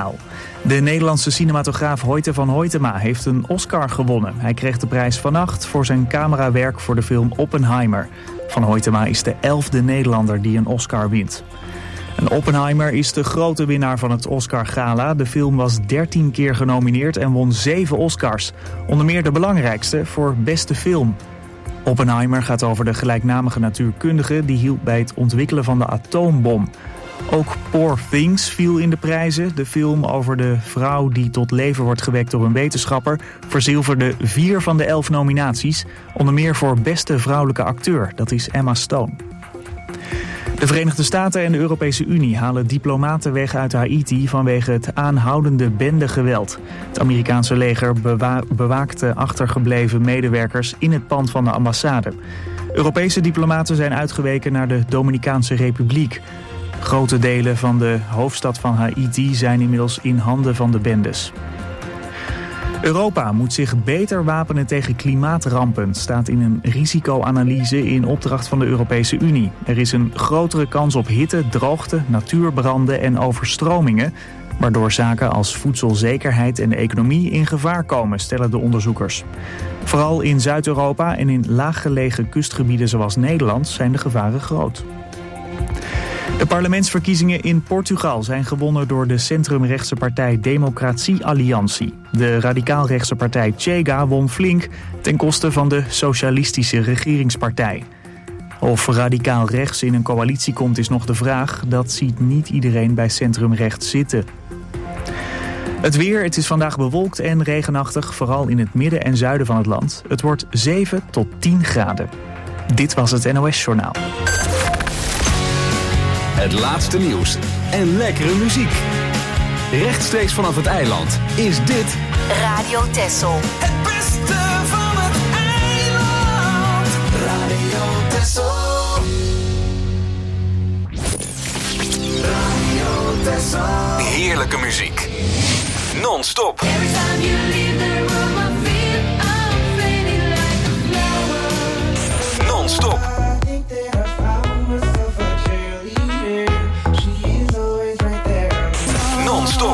NOS-journaal. De Nederlandse cinematograaf Hoyte van Hoytema heeft een Oscar gewonnen. Hij kreeg de prijs vannacht voor zijn camerawerk voor de film Oppenheimer. Van Hoytema is de 11e Nederlander die een Oscar wint. En Oppenheimer is de grote winnaar van het Oscar-gala. De film was 13 keer genomineerd en won 7 Oscars. Onder meer de belangrijkste voor beste film. Oppenheimer gaat over de gelijknamige natuurkundige die hielp bij het ontwikkelen van de atoombom. Ook Poor Things viel in de prijzen. De film over de vrouw die tot leven wordt gewekt door een wetenschapper verzilverde 4 van de 11 nominaties. Onder meer voor beste vrouwelijke acteur, dat is Emma Stone. De Verenigde Staten en de Europese Unie halen diplomaten weg uit Haiti vanwege het aanhoudende bendegeweld. Het Amerikaanse leger bewaakte achtergebleven medewerkers in het pand van de ambassade. Europese diplomaten zijn uitgeweken naar de Dominicaanse Republiek. Grote delen van de hoofdstad van Haiti zijn inmiddels in handen van de bendes. Europa moet zich beter wapenen tegen klimaatrampen, staat in een risicoanalyse in opdracht van de Europese Unie. Er is een grotere kans op hitte, droogte, natuurbranden en overstromingen, waardoor zaken als voedselzekerheid en de economie in gevaar komen, stellen de onderzoekers. Vooral in Zuid-Europa en in laaggelegen kustgebieden zoals Nederland zijn de gevaren groot. De parlementsverkiezingen in Portugal zijn gewonnen door de centrumrechtse partij Democratie Alliantie. De radicaal-rechtse partij Chega won flink ten koste van de socialistische regeringspartij. Of radicaal rechts in een coalitie komt is nog de vraag. Dat ziet niet iedereen bij centrumrechts zitten. Het weer, het is vandaag bewolkt en regenachtig, vooral in het midden en zuiden van het land. Het wordt 7 tot 10 graden. Dit was het NOS-journaal. Het laatste nieuws en lekkere muziek. Rechtstreeks vanaf het eiland is dit Radio Texel. Het beste van het eiland. Radio Texel. Radio Texel. heerlijke muziek. Non-stop. Non-stop. Non-stop.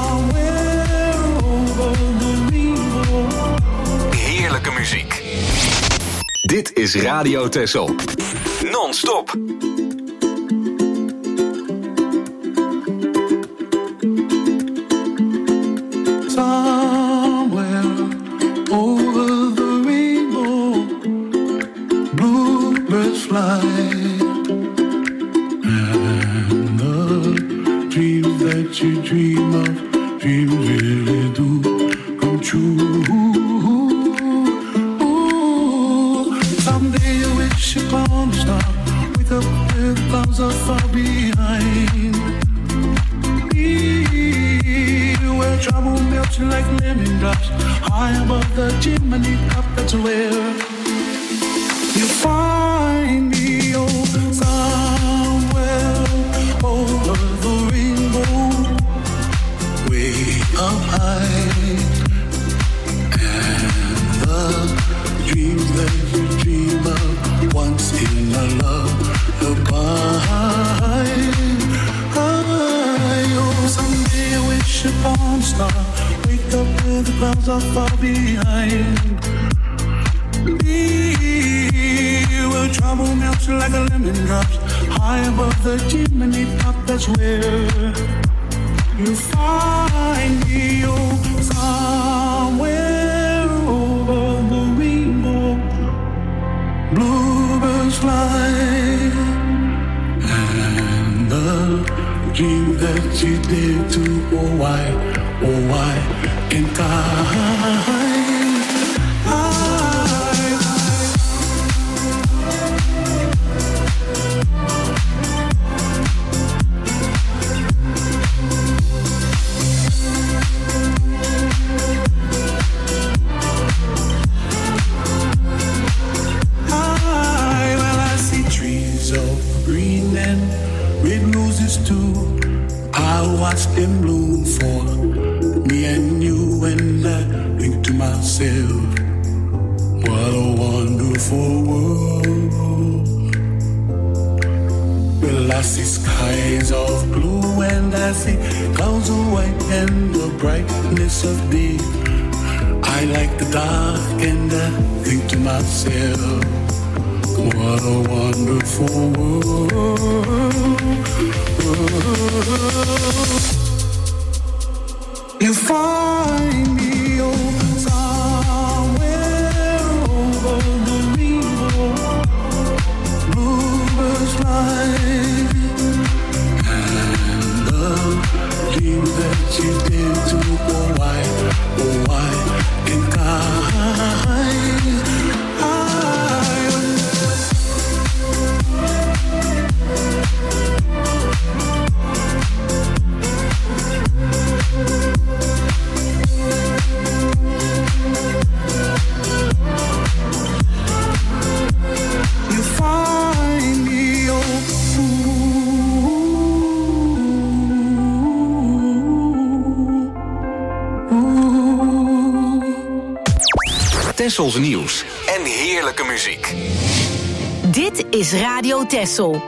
Heerlijke muziek. Dit is Radio Texel. Non-stop. Somewhere over the rainbow, bluebirds fly, and the dreams that you dream of, dreams really do come true. Ooh, someday you wish upon a star, wake up with clouds are far behind. Where trouble melts like lemon drops, high above the chimney top, that's where you find me. Oh, somewhere over the rainbow, way up high, and the dreams that you dream of once in a lullaby. Someday I wish upon a star, wake up with the clouds are far behind me, where trouble melts like a lemon drops, high above the chimney top, that's where you find me. Oh, somewhere over the rainbow, bluebirds fly, and the dream that you did to, oh why can't I? Well, I see trees of green and red roses too. I watch them bloom for me and you, and I think to myself, what a wonderful world. Well, I see skies of blue and I see clouds of white and the brightness of day. I like the dark and I think to myself, what a wonderful world. You find me somewhere over the rainbow, bluebirds fly, and the dream that you did to why can't I? Tessels nieuws en heerlijke muziek. Dit is Radio Tessel.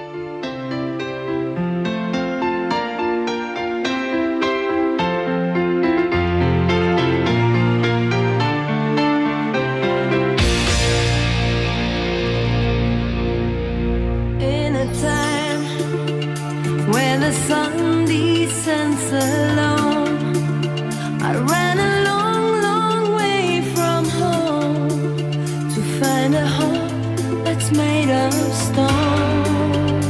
In a time when the sun descends alone, I ran a long way from home to find a home that's made of stone.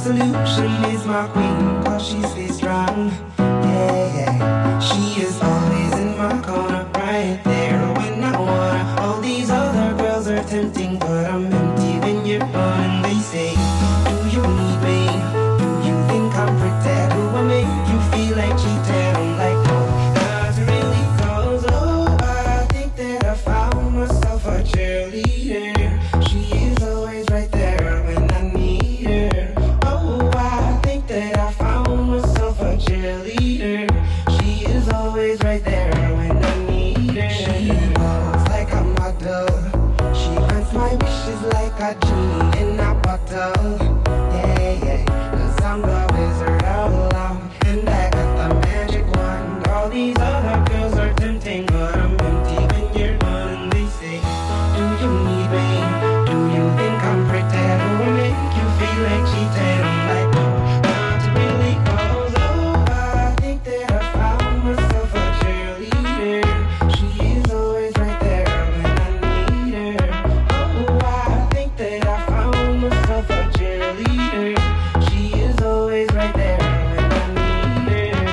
solution is my queen, cause she stays strong. Yeah, yeah. She is always in my corner, right there when I wanna. All these other girls are tempting, but I'm empty when you're gone. And they say, do you need me? Do you think I'm pretend? Do I make you feel like cheating? I'm like, no, not really, cause oh, I think that I found myself a cheerleader. She is always right there when I need her. Oh, I think that I found myself a cheerleader. She is always right there when I need her. She walks like a model. She grants my wishes like a genie in a bottle. Yeah, yeah, cause I'm the wizard of love, and I got the magic wand. All these other girls are tempting, but I'm empty when you're gone. And they say, do you need me? Do you think I'm pretty? Do I make you feel like cheating? I'm like, no, not really, cause oh, I think that I found myself a cheerleader. She is always right there when I need her. Oh, I think that I found myself a cheerleader. She is always right there when I need her.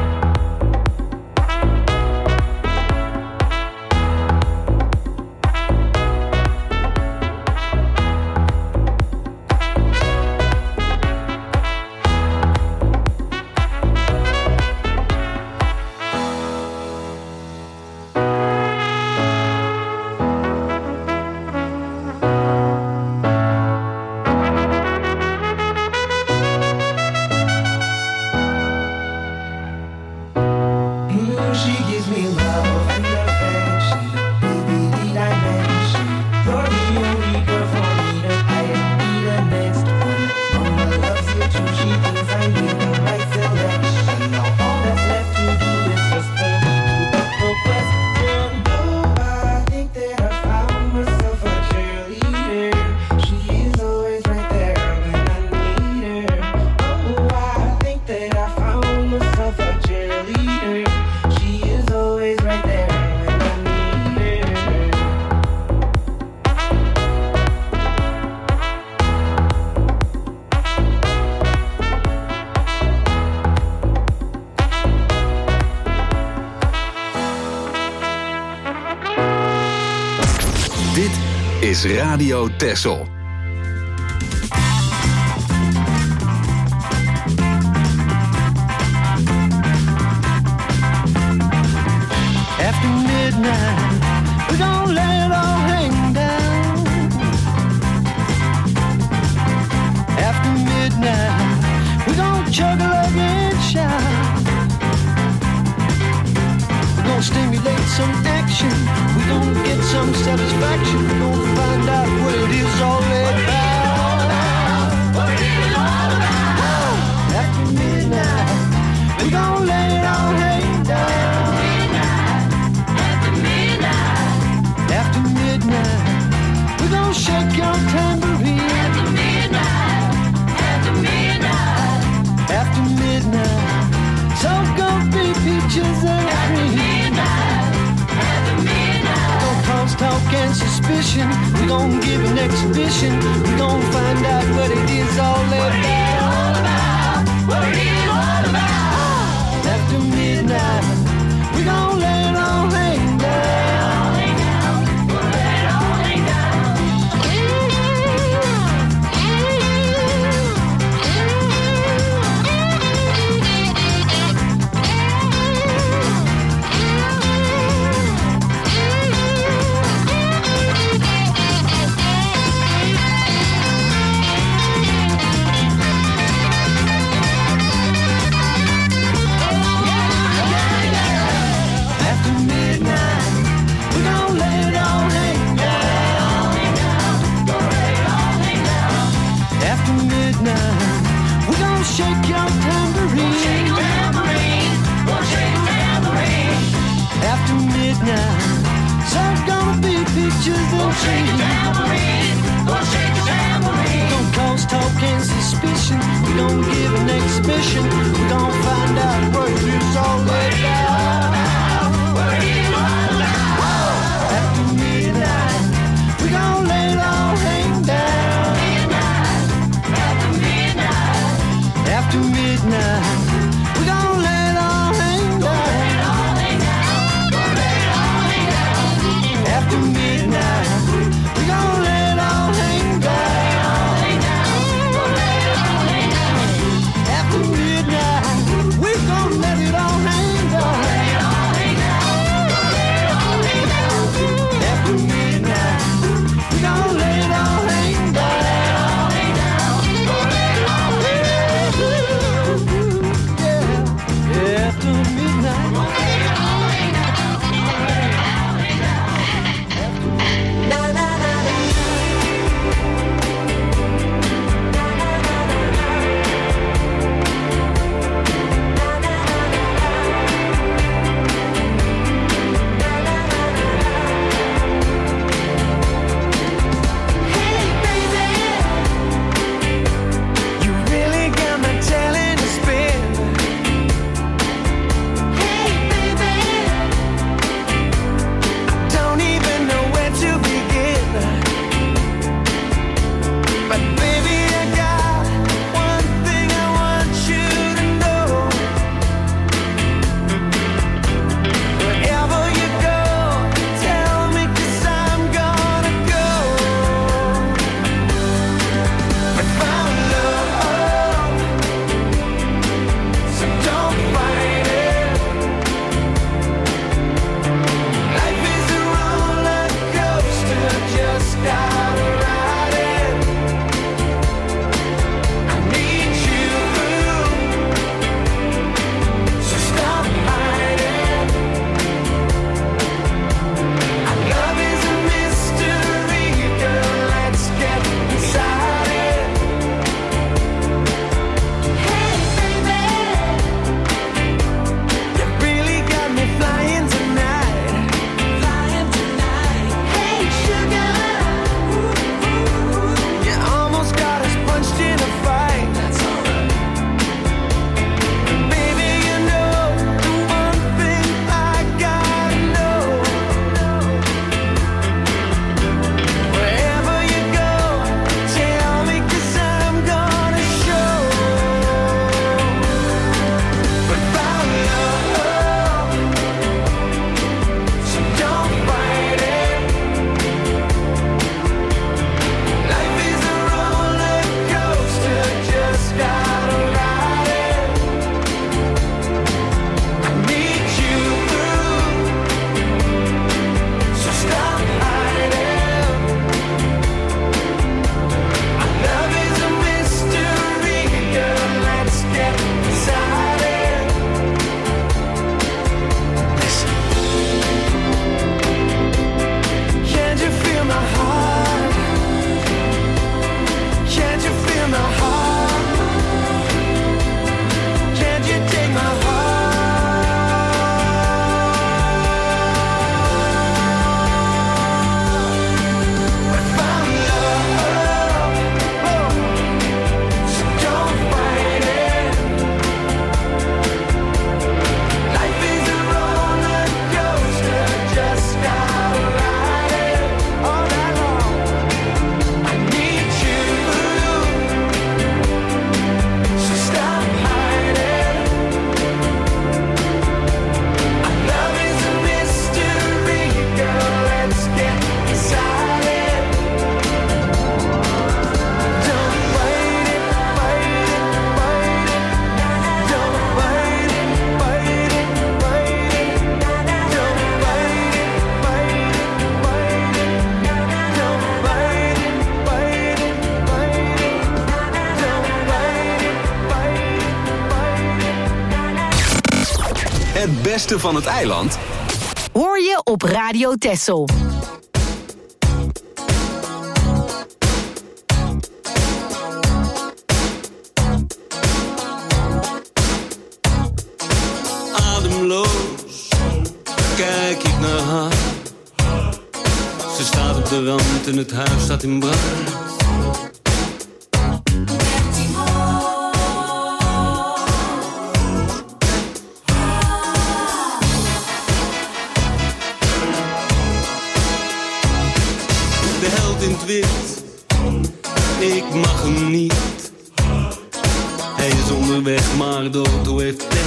She gives me love and affection, baby, need I mention? You're the only girl for me to be the next one. Mama loves you too, she thinks I need the right selection. Now all that's left to do is just for me to put the question. Oh, I think that I found myself a cheerleader. She is always right there when I need her. Oh, I think that I found myself a cheerleader. She is always right there when I need her. Dit is Radio Texel. After midnight, we gon' let it all hang down. After midnight, we gon' chug a lug and shout. We gon' stimulate some action. We gon' get some satisfaction. We gon' find out what it is all about. What it is all about. After midnight, we gon' let it all hang down. After midnight, we gon' shake your tambourine. After midnight, after midnight, after midnight, so gon' be peaches and cream. After midnight, gon' cause talk and suspicion. We gon' give an exhibition. We gon' find out what it is all about. What it is all about. After midnight, we gon' let it all hang down. Shake your tambourine. Shake your tambourine. We'll shake your tambourine. After midnight, so gonna be peaches and cream. Shake your tambourine. We'll shake your tambourine. Don't cause talk and suspicion. We don't give an exhibition. We don't find out what it is all about. What it is all about. After midnight, we gon' let it all hang down. Midnight. After midnight. beste van het eiland hoor je op Radio Texel. Ademloos kijk ik naar haar. Ze staat op de rand en het huis staat in brand. De held in het wit, ik mag hem niet. Hij is onderweg, maar de auto heeft pech.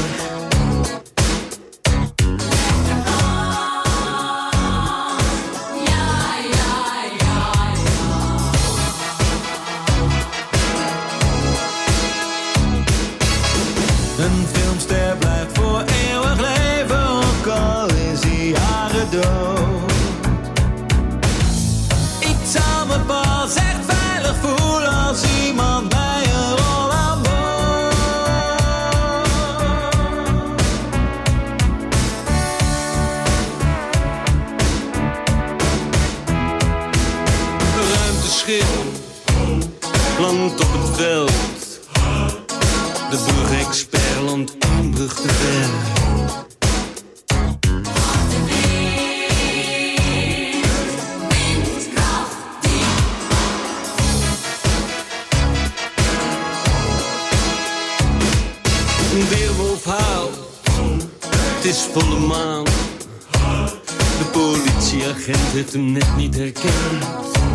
Een filmster blijft voor eeuwig leven, ook al is hij jaren dood. Ik zou me pas echt veilig voelen als iemand bij een rol aan boord. Ruimteschip landt op het veld. De brugexpert landt één brug te ver. Een weerwolf houdt, het is volle maan. De politieagent heeft hem net niet herkend.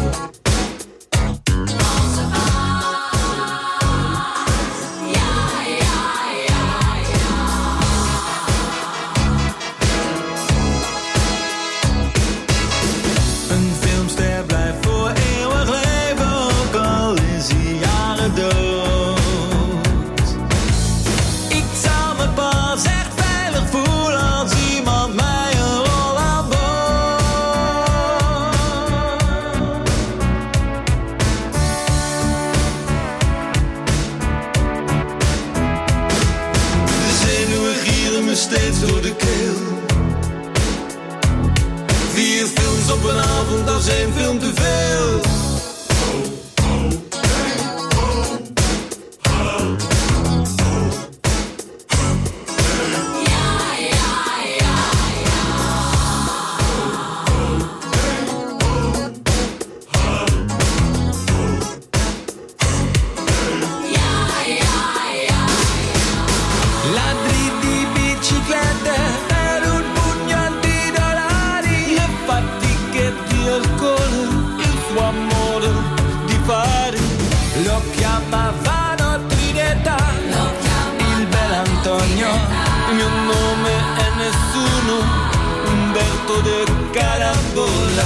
Steeds door de keel. 4 films op een avond, dat is 1 film te veel. Il mio nome è nessuno, Umberto de Carambola.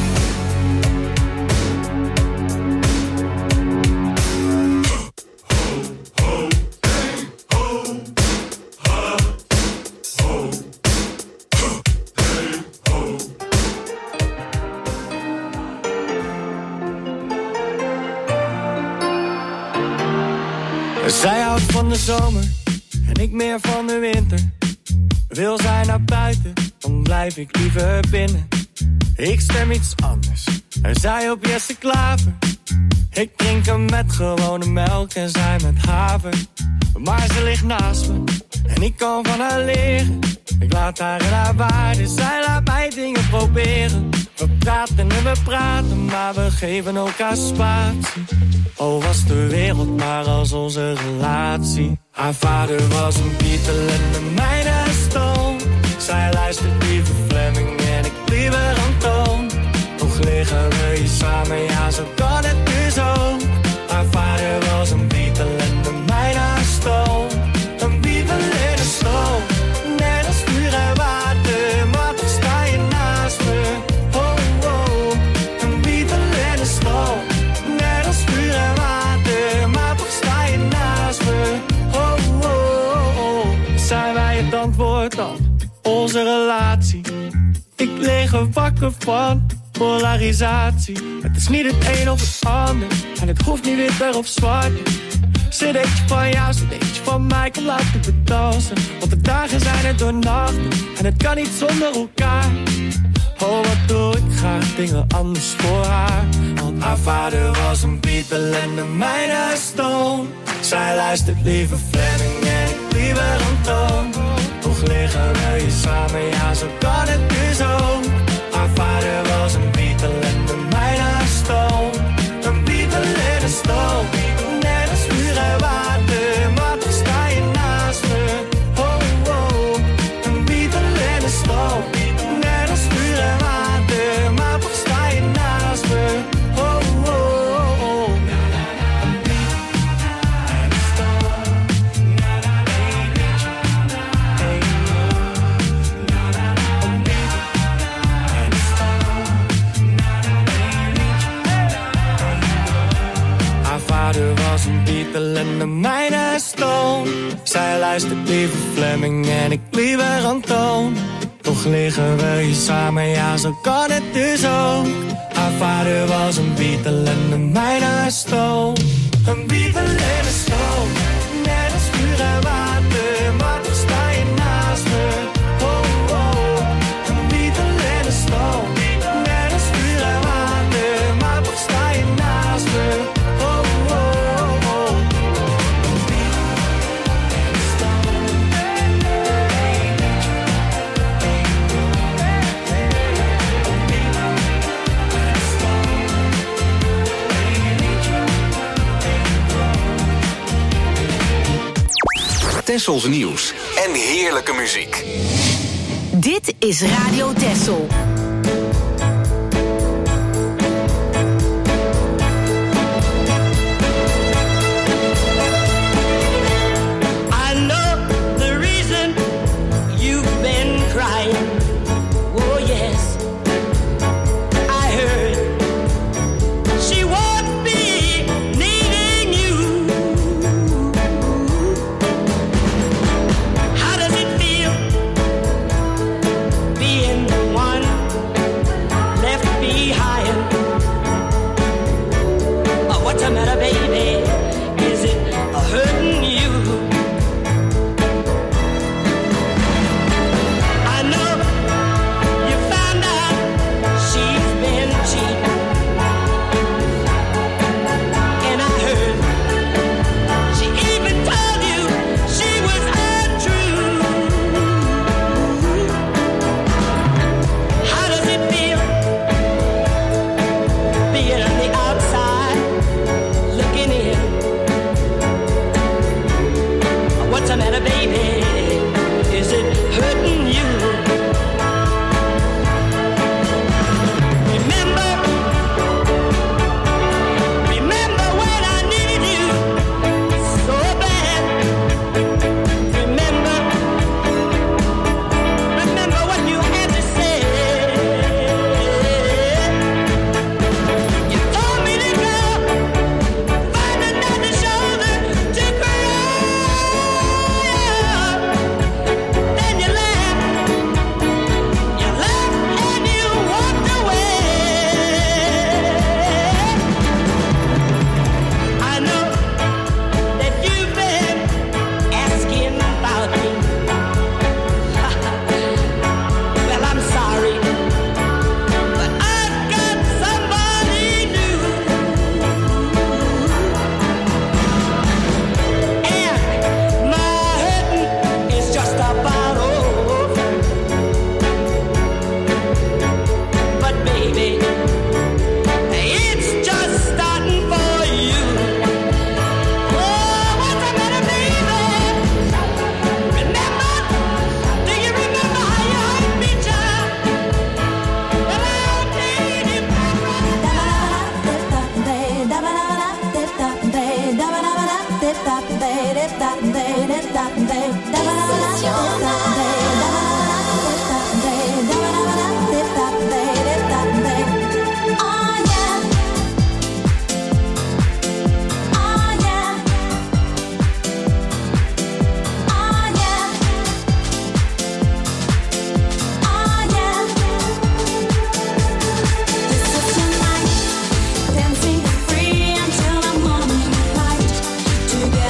Zij houdt van de zomer en ik meer van de winter. Wil zij naar buiten, dan blijf ik liever binnen. Ik stem iets anders en zij op Jesse Klaver. Ik drink hem met gewone melk en zij met haver. Maar ze ligt naast me en ik kan van haar leren. Ik laat haar in haar waarde, zij laat mij dingen proberen. We praten en we praten, maar we geven elkaar spatie. Oh, was de wereld maar als onze relatie. Haar vader was een Beatle en de mijne een Stone. Zij luistert liever Fleming en ik liever Antoon. Toch liggen we hier samen, ja zo kan het dus ook. Haar vader was een Beatle en de mijne een Stone. Een Beatle en een Stone, net als vuur en water. Maar toch sta je naast me, oh oh. Een Beatle en een Stone, net als vuur en water. Maar toch sta je naast me, oh oh oh. Zijn wij het antwoord dan? Onze relatie. Ik lig er wakker van polarisatie. Het is niet het een of het ander en het hoeft niet wit of zwart. cd'tje van jou, cd'tje van mij, kom laten we dansen. Want de dagen zijn er door nachten en het kan niet zonder elkaar. Oh, wat doe ik graag dingen anders voor haar. Want haar vader was een Beatle en de mijne Stone. Zij luistert liever Fleming en ik liever Anton. Toch liggen we hier samen, ja zo kan het dus ook. Haar vader was een Beatle en de mijne Stone. Een Beatle en een Stone. Net als vuur en water, maar toch sta je naast me. Oh, oh, een Beatle en een Stone. Net als vuur en water, maar toch sta je naast me. Oh, oh, oh. Een Beatle en een Stone. Een Beatle en een Stone. Haar vader was een Beatle en de mijne Stone. Zij luistert liever Fleming en ik liever Anton. Toch liggen we hier samen, ja zo kan het dus ook. Haar vader was een Beatle en de mijne Stone. Een Beatle en een Stone. Net als vuur en water, maar toch sta je naast me. Oh, oh, een Beatle en een Stone. Net als vuur en water, maar toch sta je naast me. Oh, oh, oh. Een Beatle en een Stone. Tessels nieuws en heerlijke muziek. Dit is Radio Tessel. I know the reason you've been crying. Oh yes, I heard she won't be needing you. How does it feel being the one left behind? Oh, what's the matter, baby? Is it hurting you? I know you found out she's been cheating, and I heard she even told you she was untrue. How does it feel being on the outside looking in? What's the matter, baby? Is it hurting you? Remember when I needed you so bad. Remember what you had to say. You told me to go find another shoulder to cry on. Then you laughed and you walked away. I know that you've been asking about me. Well, I'm sorry, but I've got somebody new, and my hurting is just about over. But baby, it's just starting for you. Oh, what's the matter, baby? Remember? Do you remember how you hurt me, child? Well, I'll take it Dancing free until the morning light. Together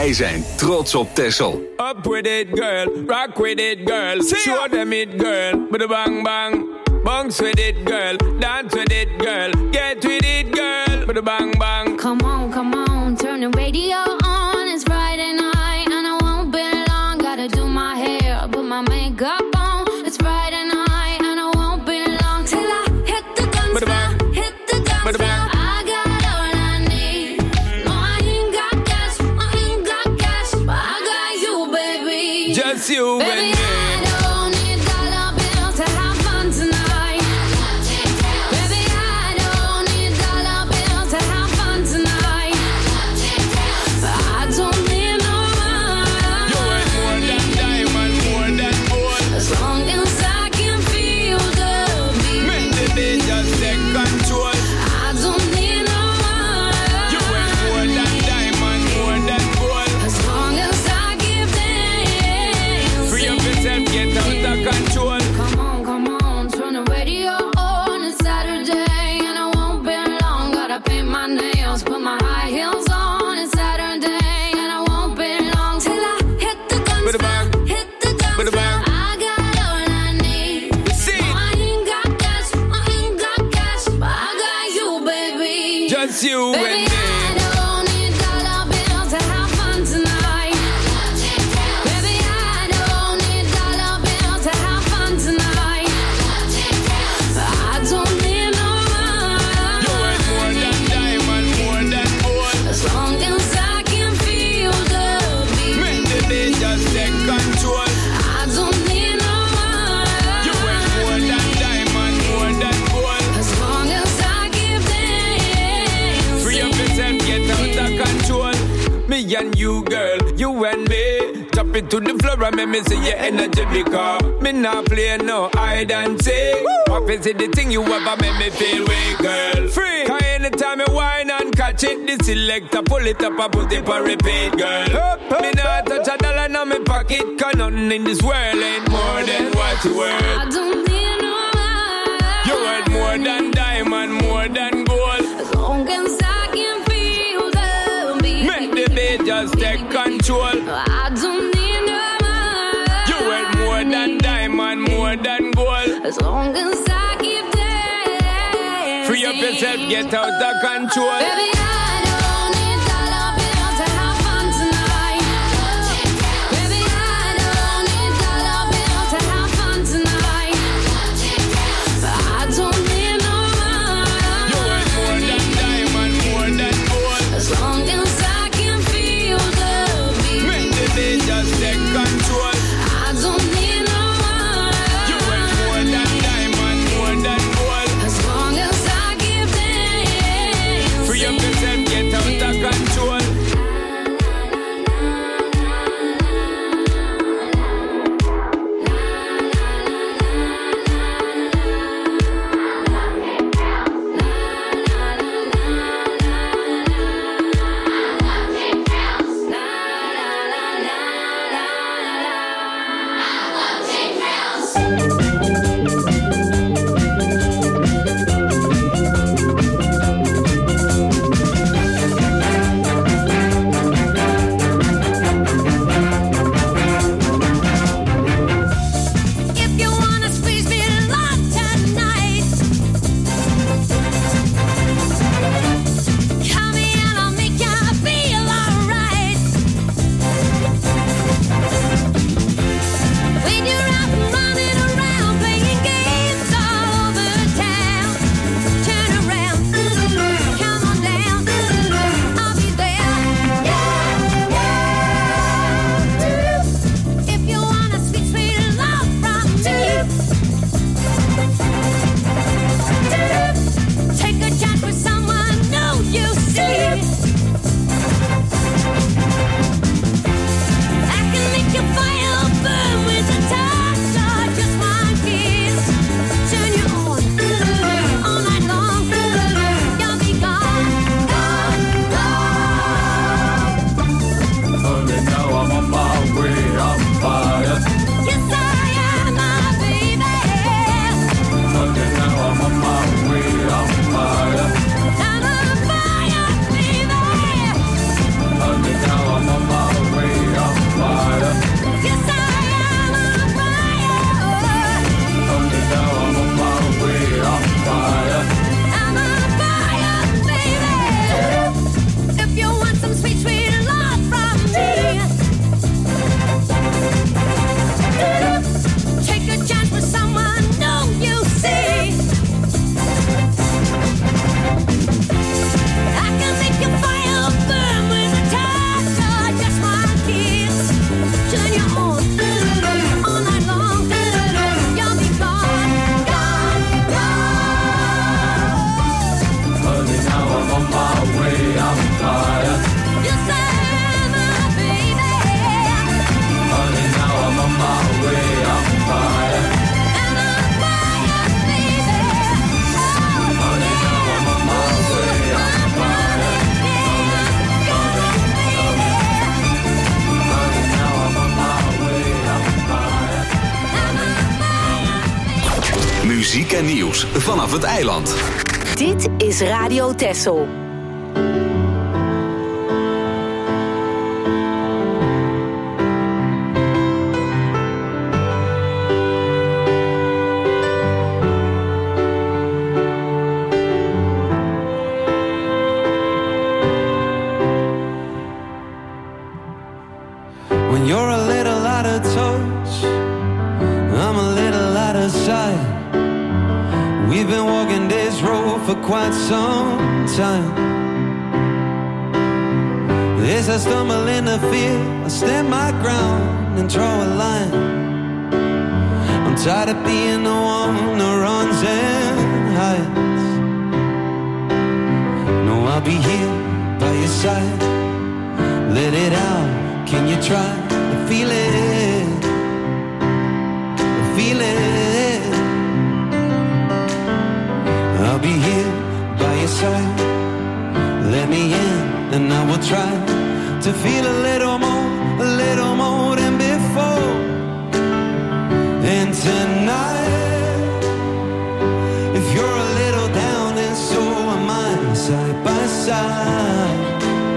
Wij zijn trots op Texel. Up with it, girl. Rock with it, girl. Show them it, girl. With a bang bang. Bounce with it, girl. Dance with it, girl. Get with it, girl. With a bang bang. Come on, turn the radio on. It's Friday night and I won't be long. Gotta do my hair, put my makeup on. It's Friday night and I won't be long till I hit the dance floor. Hit the dance floor. I got all I need. No, I ain't got cash, but I got you, baby. Just you baby, and me. You baby, and me. I don't need dollar bills to have fun tonight. Baby, I don't need dollar bills to have fun tonight. I don't need no money. You ain't more than diamond, more than gold. As long as I can feel the beat. Make the day just take control. I don't need no money. You ain't more than diamond, more than gold. As long as I give them. Free up yourself, get out of control. Me and you, girl, you and me. Drop it to the floor and make me see your energy because me not play no hide and seek. What is it the thing you ever make me feel weak, girl? Free. Cause anytime you whine and catch it, the selector pull it up and put it on repeat, girl. Me not touch a dollar in my pocket cause nothing in this world ain't more than what you worth. I don't need no money. You worth more than diamond, more than gold. As long as I can feel the beat. Make the beat just take control. I don't need no money. You worth more than diamond, more than gold. As long as I keep dancing. Free up yourself, get out of control. Baby, I don't need dollar bills to have fun tonight. Baby, I don't need dollar bills to have fun tonight. I don't need no money. You worth more than diamond, more than gold. As long as I can feel the beat. Make the beat just take control. I don't need no money. You worth more than diamond, more than gold. As long as I give them. Free up yourself, muziek en nieuws vanaf het eiland. Dit is Radio Texel. When you're a little out of touch, I'm a little out of sight. We've been walking this road for quite some time. As I stumble in the field, I stand my ground and draw a line. I'm tired of being the one that runs and hides. No, I'll be here by your side. Let it out, can you try to feel it? Feel it. I'll be here by your side. Let me in and I will try to feel a little more than before. And tonight, if you're a little down and so am I, side by side,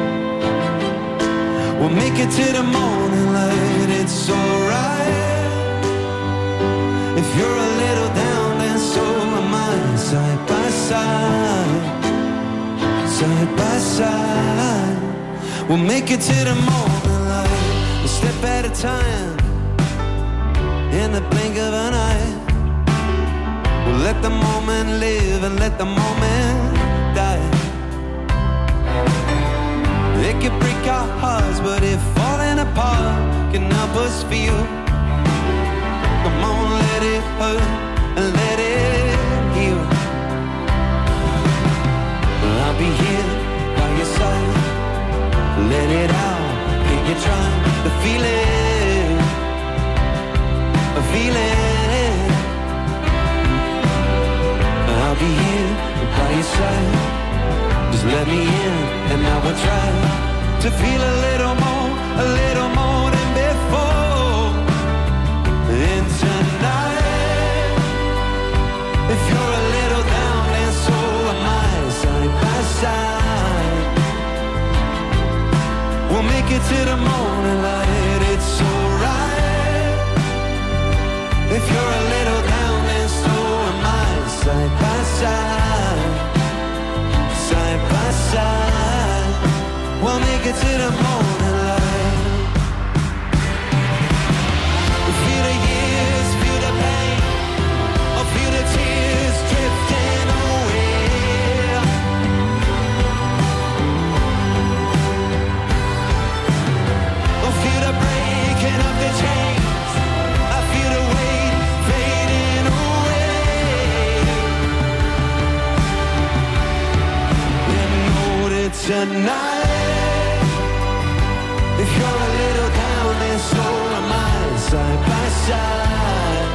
we'll make it to the morning light, it's alright. If you're a little down and so am I, side by side, side by side, we'll make it to the morning light, a step at a time, in the blink of an eye. We'll let the moment live and let the moment die. It can break our hearts, but if falling apart can help us feel, come on, let it hurt and let it heal. I'll be here by your side. Let it out, can you try to feel it? Feel it. I'll be here by your side. Just let me in and I will try to feel a little more than before. And tonight, if you're a little down and so am I, side by side, we'll make it to the morning light, it's alright. If you're a little down and so am I, side by side, side by side, we'll make it to the morning light. Feel the years, feel the pain, or feel the tears drifting away. Or feel the breaking of the chains, I feel the weight fading away. And know that tonight, if you're a little down and so am I, side by side,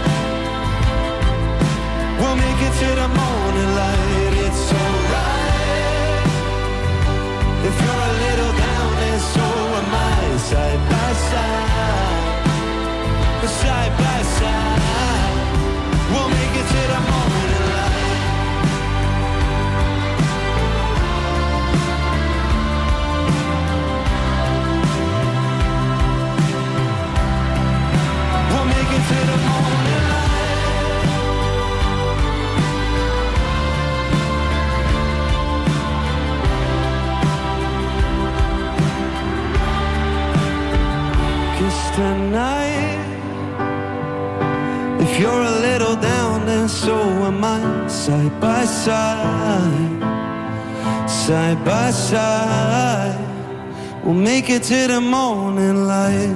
we'll make it to the morning light, it's alright. If you're a little down and so am I, side by side, side by side, we'll make it to the morning light. We'll make it to the morning light. Cause tonight, if you're a little down then so am I, side by side, side by side, we'll make it to the morning light.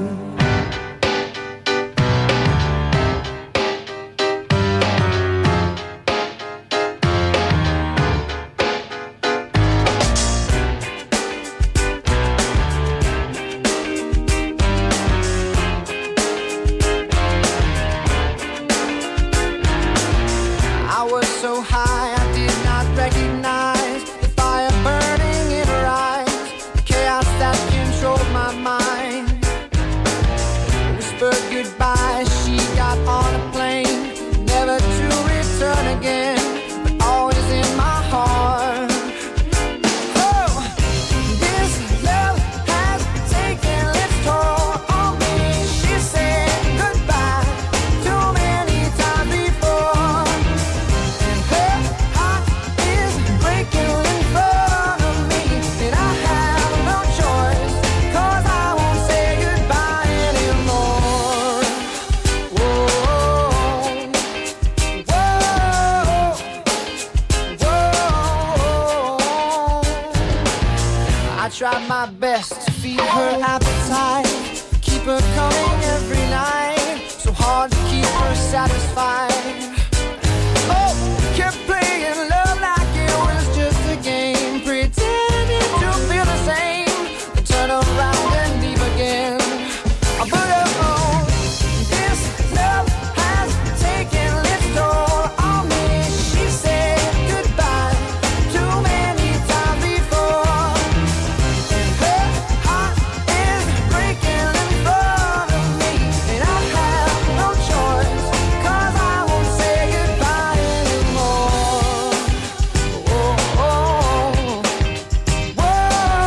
try my best to feed her appetite, keep her coming every night, so hard to keep her satisfied. Oh, kept playing love like it was just a game, pretending to feel the same, then turn around and leave again. But oh, this love has taken its toll on me. She said goodbye too many times before, and her heart is breaking in front of me, and I have no choice, 'cause I won't say goodbye anymore. Oh, oh, whoa,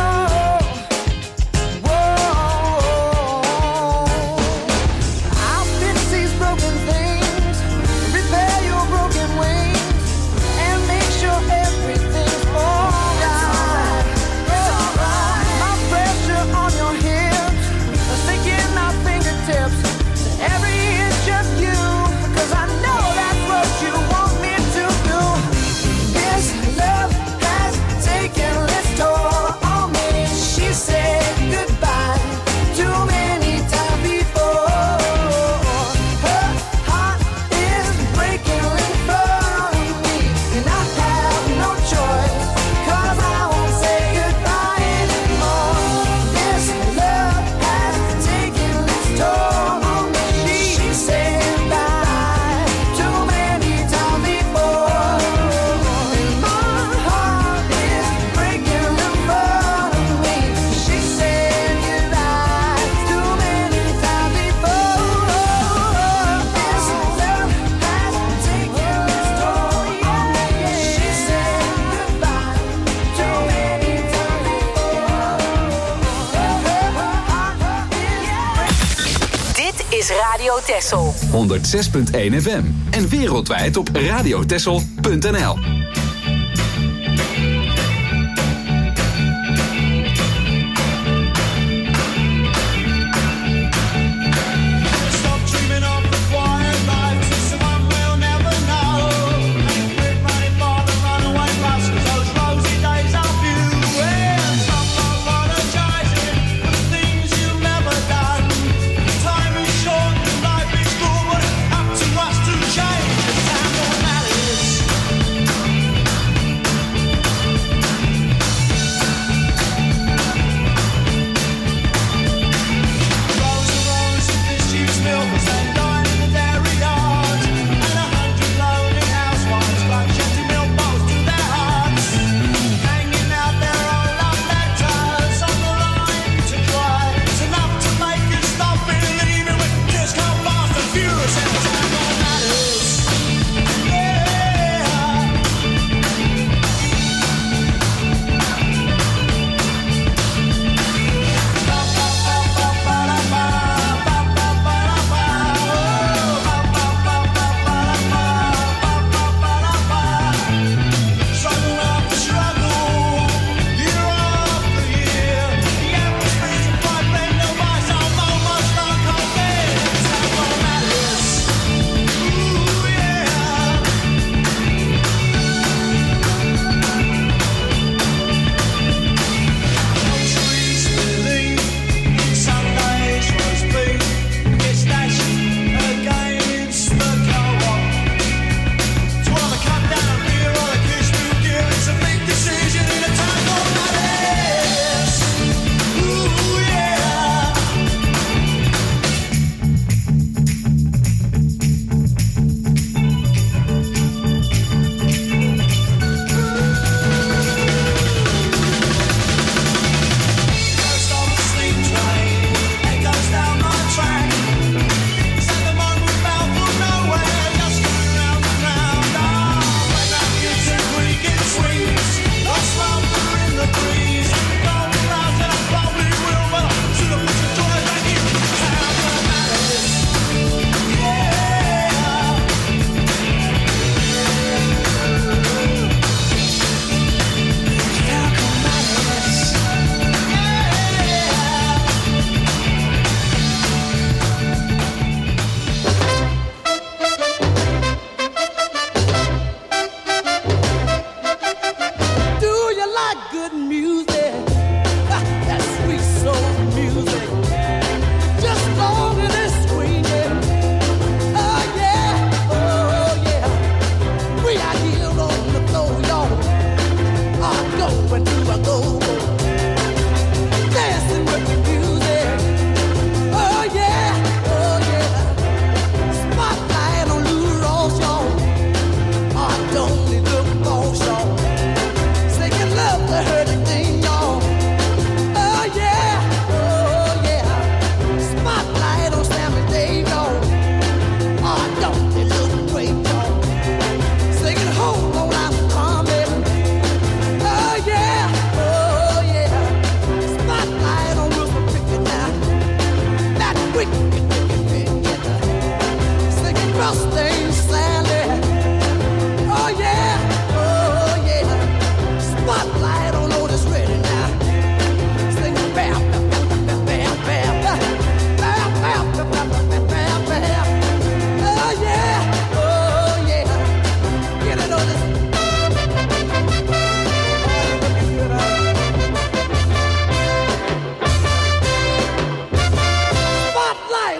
I'll fix these broken things, repair your broken wings, and make sure everything's alright. It's alright. My pressure on your hips, sticking my fingertips to every inch of you, 'cause I know that's what you want me to do. This love has taken its toll on me. She said goodbye too many times before. Her heart is breaking in front of me, and I have no choice, 'cause I won't say goodbye anymore. This love has taken its toll on me. She said goodbye too many times before, and my heart is breaking in front of me. She said goodbye too many times before. This love has taken its toll on me. She said goodbye too many times before. Dit is Radio Texel. 106.1 FM en wereldwijd op radiotessel.nl. Stop dreaming of the quiet life, 'cause someone will never know. We're running for the runaway bus, 'cause those rosy days are few. And stop apologizing for the things you've never done. Time is short and life is cool, but it's up to us to change. It's time for malice.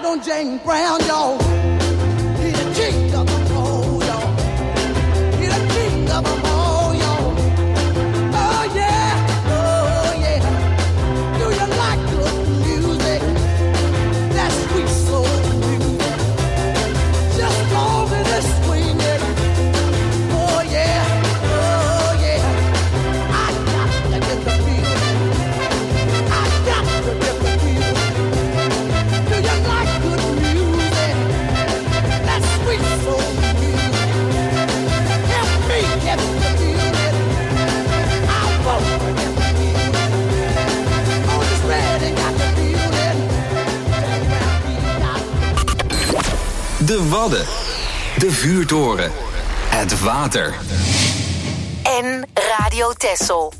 ride on James Brown, y'all. He's the king of them all, y'all. He's the king of them all, y'all. Oh yeah, oh yeah. Do you like good music? That sweet soul music. Just go with the swing it. Oh yeah, oh yeah. I got to get the feeling. I got to get the feeling. Do you like good music? That sweet soul music. Help me get the feeling. I won't forget the feeling. On this ready, got the feeling. De Wadden. De vuurtoren. Het water. En Radio Texel.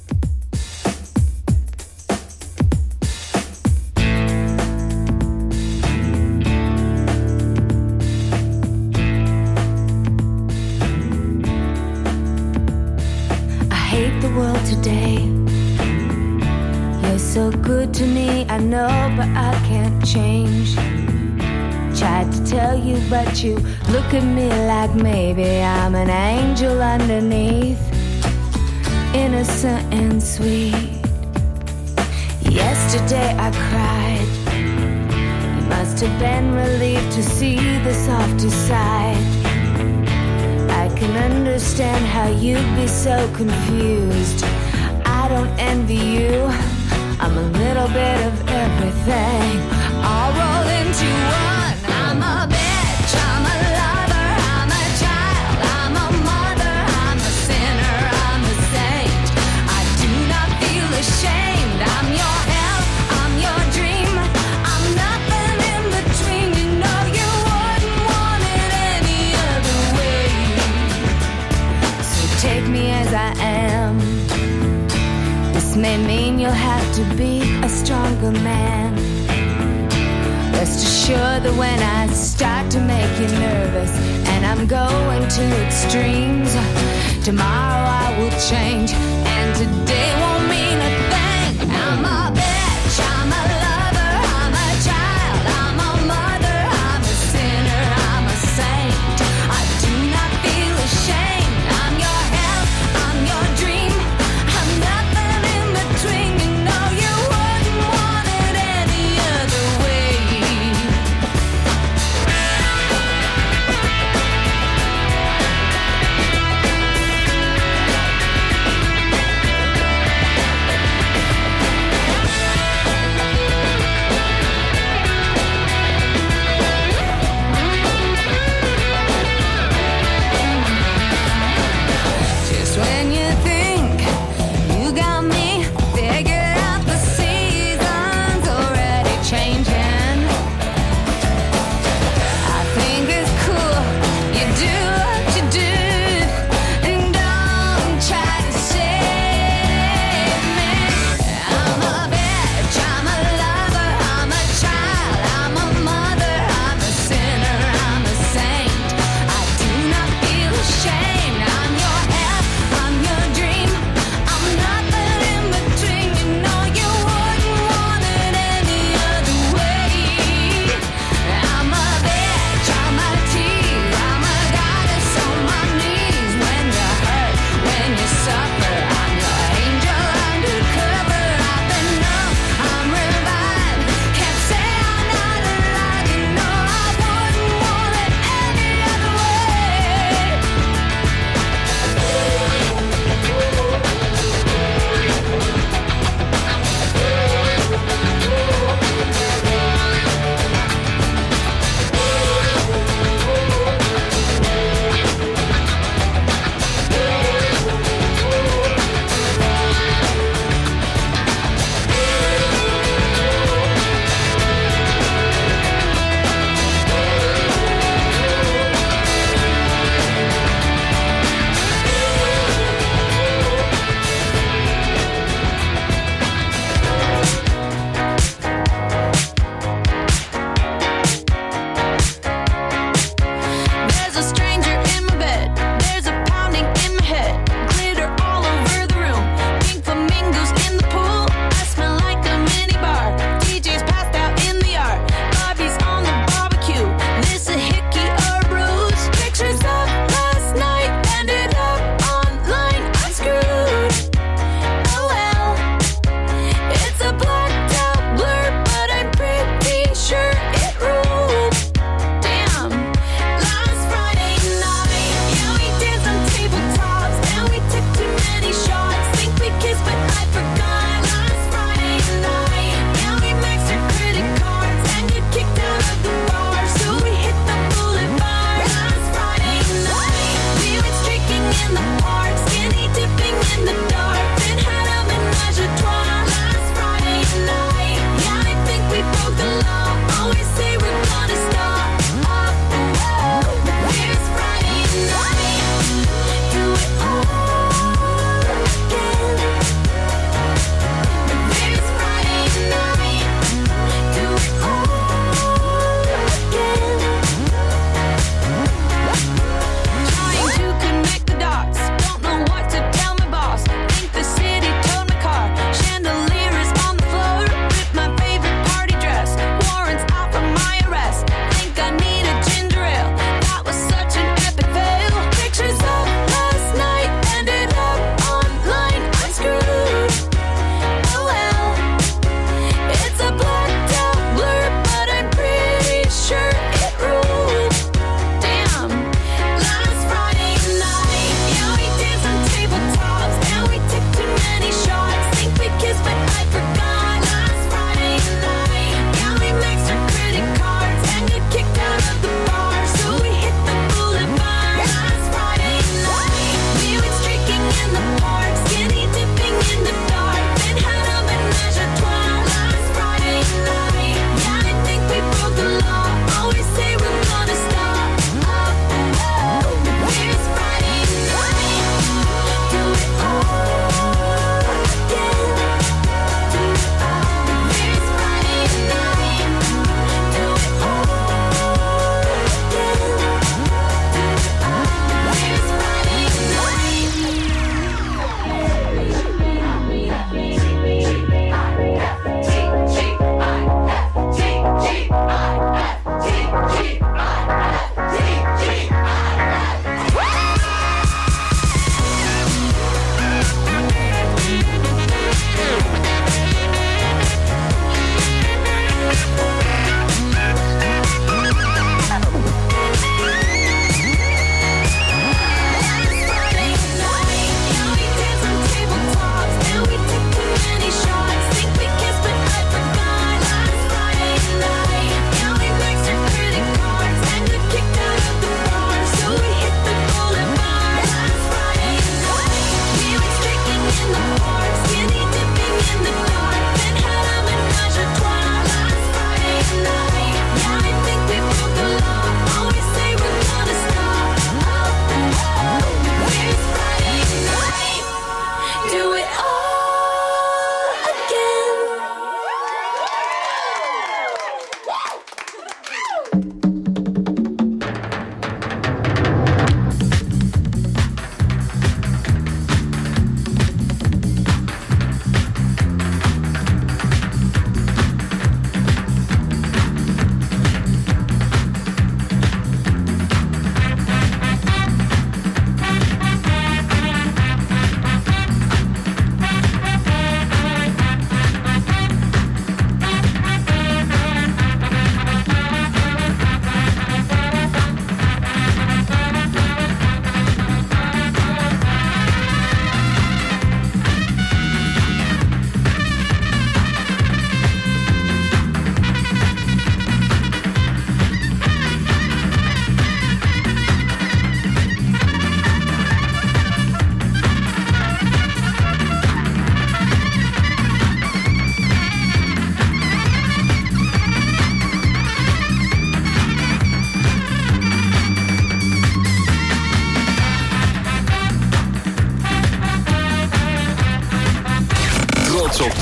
I hate the world today. You're so good to me, I know, but I can't change. Tried to tell you, but you look at me like maybe I'm an angel underneath, innocent and sweet. Yesterday I cried. You must have been relieved to see the softer side. I can understand how you'd be so confused. I don't envy you. I'm a little bit of everything, all rolled into one. I'm a bitch, I'm a lover, I'm a child, I'm a mother, I'm a sinner, I'm a saint. I do not feel ashamed. I'm your hell, I'm your dream. I'm nothing in between. You know you wouldn't want it any other way. So take me as I am. This may mean you'll have to be a stronger man. Rest assured that when I start to make you nervous and I'm going to extremes, tomorrow I will change and today won't mean a thing. I'm a bitch, I'm a lover, I'm a child, I'm a mother, I'm a sinner, I'm a saint. I do not feel ashamed. I'm your hell, I'm your dream. I'm nothing in between. You know you wouldn't want it any other way.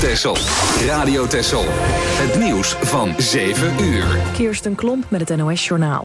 Texel. Radio Texel. Het nieuws van 7 uur. Kirsten Klomp met het NOS Journaal.